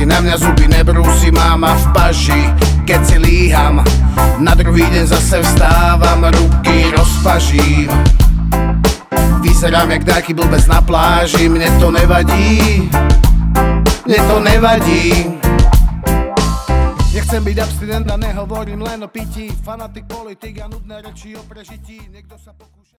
si na mňa zuby nebrúsi, máma v paži, keď si líham. Na druhý deň zase vstávam, ruky rozpažím. Vyzerám jak nejaký blbec na pláži, mne to nevadí, mne to nevadí. Nechcem byť abstinent a nehovorím len o pití, fanatik, politik a nudné reči o prežití. Niekto sa